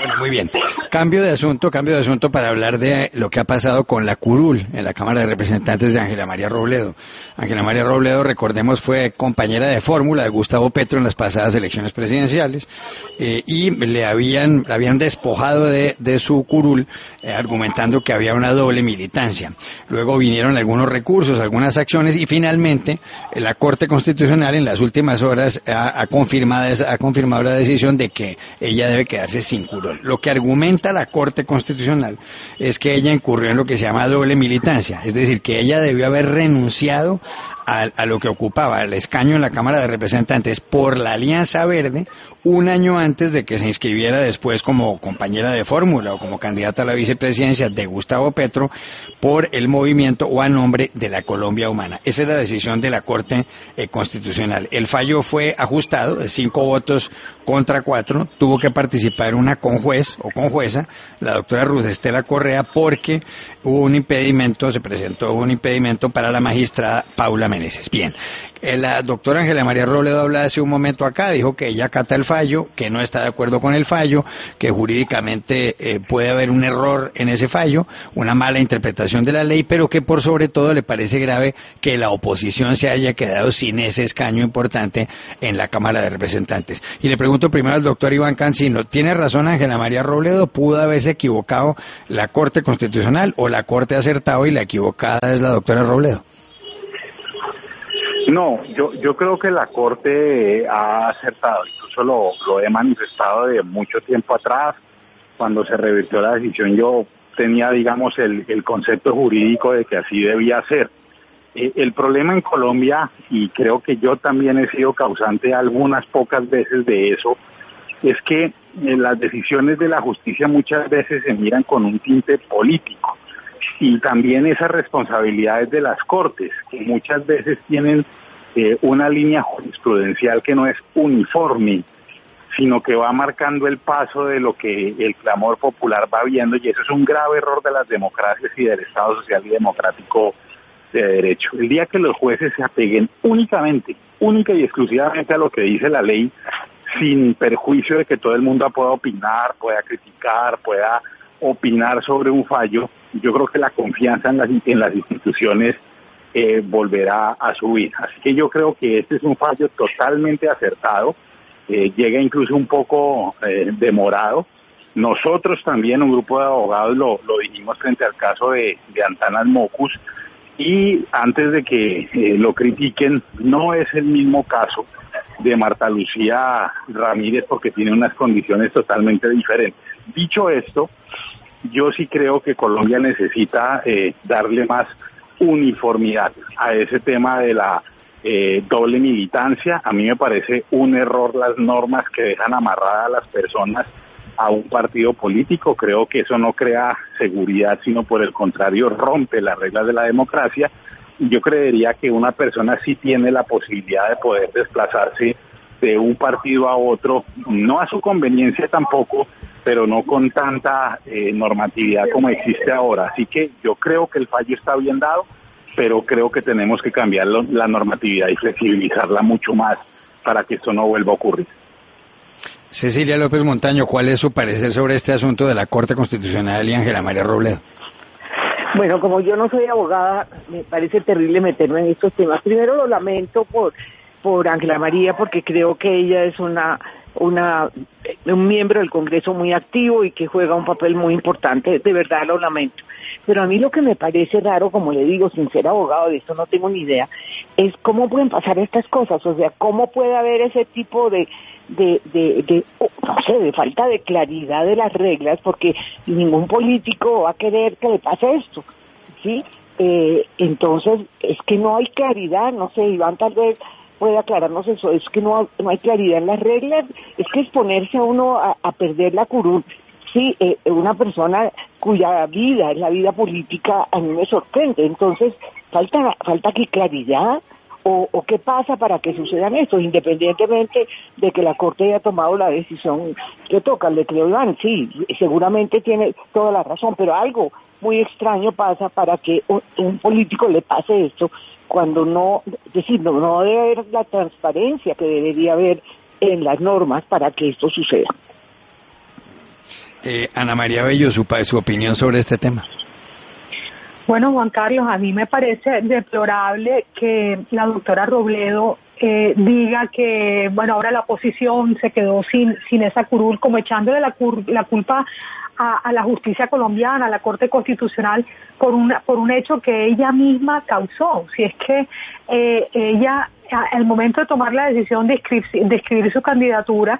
Bueno, muy bien. Cambio de asunto para hablar de lo que ha pasado con la curul en la Cámara de Representantes de Ángela María Robledo. Ángela María Robledo, recordemos, fue compañera de fórmula de Gustavo Petro en las pasadas elecciones presidenciales y la habían despojado de su curul argumentando que había una doble militancia. Luego vinieron algunos recursos, algunas acciones y finalmente la Corte Constitucional en las últimas horas ha confirmado la decisión de que ella debe quedarse sin curul. Lo que argumenta la Corte Constitucional es que ella incurrió en lo que se llama doble militancia, es decir, que ella debió haber renunciado a lo que ocupaba, el escaño en la Cámara de Representantes por la Alianza Verde, un año antes de que se inscribiera después como compañera de fórmula o como candidata a la vicepresidencia de Gustavo Petro por el movimiento o a nombre de la Colombia Humana. Esa es la decisión de la Corte Constitucional. El fallo fue ajustado, de 5 votos contra 4, tuvo que participar una conjuez o conjueza, la doctora Ruth Estela Correa, porque se presentó un impedimento para la magistrada Paula Meneses. Bien, la doctora Ángela María Robledo habla hace un momento acá, dijo que ella acata el fallo, que no está de acuerdo con el fallo, que jurídicamente puede haber un error en ese fallo, una mala interpretación de la ley, pero que por sobre todo le parece grave que la oposición se haya quedado sin ese escaño importante en la Cámara de Representantes. Y le pregunto primero al doctor Iván Cancino, ¿tiene razón Ángela María Robledo? ¿Pudo haberse equivocado la Corte Constitucional o la Corte ha acertado y la equivocada es la doctora Robledo? No, yo creo que la Corte ha acertado, incluso lo he manifestado de mucho tiempo atrás. Cuando se revirtió la decisión yo tenía, digamos, el concepto jurídico de que así debía ser. El problema en Colombia, y creo que yo también he sido causante algunas pocas veces de eso, es que las decisiones de la justicia muchas veces se miran con un tinte político. Y también esas responsabilidades de las Cortes, que muchas veces tienen una línea jurisprudencial que no es uniforme, sino que va marcando el paso de lo que el clamor popular va viendo, y eso es un grave error de las democracias y del Estado social y democrático de derecho. El día que los jueces se apeguen única y exclusivamente a lo que dice la ley, sin perjuicio de que todo el mundo pueda opinar, pueda criticar, pueda opinar sobre un fallo, yo creo que la confianza en las instituciones volverá a subir. Así que yo creo que este es un fallo totalmente acertado, llega incluso un poco demorado. Nosotros también, un grupo de abogados, lo dijimos frente al caso de Antanas Mocus, y antes de que lo critiquen, no es el mismo caso de Marta Lucía Ramírez porque tiene unas condiciones totalmente diferentes. Dicho esto, yo sí creo que Colombia necesita darle más uniformidad a ese tema de la doble militancia. A mí me parece un error las normas que dejan amarradas a las personas a un partido político. Creo que eso no crea seguridad, sino por el contrario rompe las reglas de la democracia. Y yo creería que una persona sí tiene la posibilidad de poder desplazarse de un partido a otro, no a su conveniencia tampoco, pero no con tanta normatividad como existe ahora. Así que yo creo que el fallo está bien dado, pero creo que tenemos que cambiar la normatividad y flexibilizarla mucho más para que esto no vuelva a ocurrir. Cecilia López Montaño, ¿cuál es su parecer sobre este asunto de la Corte Constitucional y Ángela María Robledo? Bueno, como yo no soy abogada, me parece terrible meterme en estos temas. Primero lo lamento por Ángela María, porque creo que ella es un miembro del Congreso muy activo y que juega un papel muy importante. De verdad lo lamento. Pero a mí lo que me parece raro, como le digo, sin ser abogado de esto no tengo ni idea, es cómo pueden pasar estas cosas. O sea, cómo puede haber ese tipo de falta de claridad de las reglas, porque ningún político va a querer que le pase esto, ¿sí? Entonces, es que no hay claridad, no sé, Iván tal vez puede aclararnos eso, es que no hay claridad en las reglas, es que exponerse a uno a perder la curul, sí, una persona cuya vida es la vida política, a mí me sorprende. Entonces, falta aquí claridad, o qué pasa para que sucedan esto, independientemente de que la Corte haya tomado la decisión que toca. Le creo, Iván, sí, seguramente tiene toda la razón, pero algo muy extraño pasa para que un político le pase esto, cuando no debe haber la transparencia que debería haber en las normas para que esto suceda. Ana María Bello, su opinión sobre este tema. Bueno, Juan Carlos, a mí me parece deplorable que la doctora Robledo diga que, bueno, ahora la oposición se quedó sin esa curul, como echándole la culpa a la justicia colombiana, a la Corte Constitucional, por un hecho que ella misma causó. Si es que ella, al momento de tomar la decisión de escribir su candidatura,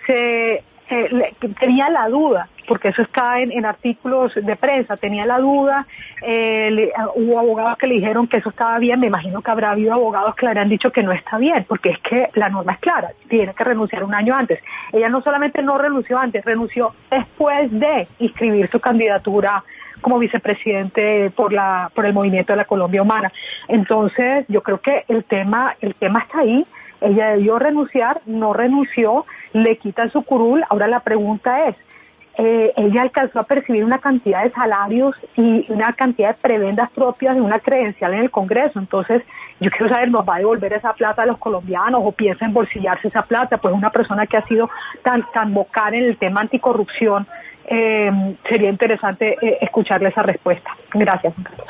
tenía la duda, porque eso está en artículos de prensa, tenía la duda, hubo abogados que le dijeron que eso estaba bien, me imagino que habrá habido abogados que le habrán dicho que no está bien, porque es que la norma es clara, tiene que renunciar un año antes. Ella no solamente no renunció antes, renunció después de inscribir su candidatura como vicepresidente por el movimiento de la Colombia Humana. Entonces, yo creo que el tema está ahí. Ella debió renunciar, no renunció, le quitan su curul. Ahora la pregunta es, ella alcanzó a percibir una cantidad de salarios y una cantidad de prebendas propias de una credencial en el Congreso. Entonces, yo quiero saber, ¿nos va a devolver esa plata a los colombianos o piensa embolsillarse esa plata? Pues una persona que ha sido tan vocal en el tema anticorrupción, sería interesante escucharle esa respuesta. Gracias, Carlos.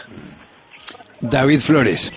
David Flores.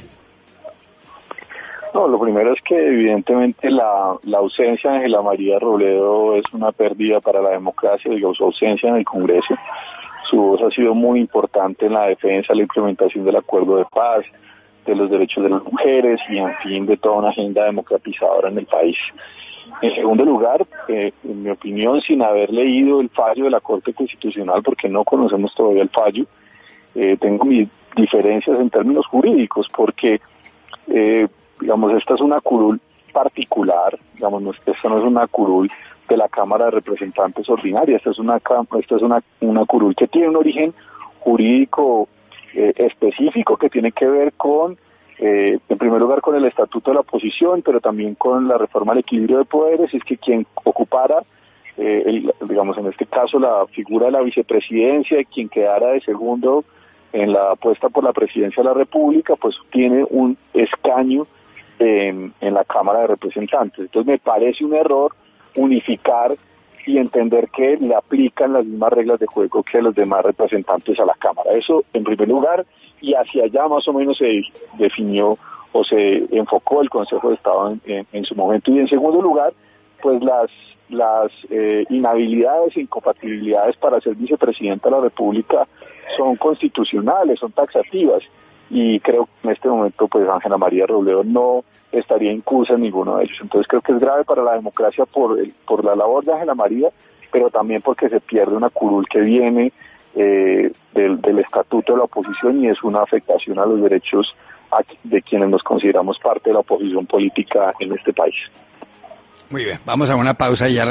No, lo primero es que evidentemente la ausencia de Ángela María Robledo es una pérdida para la democracia, digo, su ausencia en el Congreso. Su voz ha sido muy importante en la defensa, la implementación del acuerdo de paz, de los derechos de las mujeres y, en fin, de toda una agenda democratizadora en el país. En segundo lugar, en mi opinión, sin haber leído el fallo de la Corte Constitucional, porque no conocemos todavía el fallo, tengo mis diferencias en términos jurídicos, porque digamos, esta es una curul particular, digamos, esta no es una curul de la Cámara de Representantes ordinaria, esta es una curul que tiene un origen jurídico específico que tiene que ver con, en primer lugar, con el Estatuto de la Oposición, pero también con la reforma al equilibrio de poderes. Es que quien ocupara, digamos, en este caso, la figura de la vicepresidencia, y quien quedara de segundo en la apuesta por la presidencia de la República, pues tiene un escaño en la Cámara de Representantes. Entonces me parece un error unificar y entender que le aplican las mismas reglas de juego que los demás representantes a la Cámara. Eso en primer lugar, y hacia allá más o menos se definió o se enfocó el Consejo de Estado en su momento. Y en segundo lugar, pues las inhabilidades e incompatibilidades para ser vicepresidenta de la República son constitucionales, son taxativas, y creo que en este momento pues Ángela María Robledo no estaría incursa en ninguno de ellos. Entonces creo que es grave para la democracia por la labor de Ángela María, pero también porque se pierde una curul que viene del Estatuto de la Oposición, y es una afectación a los derechos de quienes nos consideramos parte de la oposición política en este país. Muy bien, vamos a una pausa y ya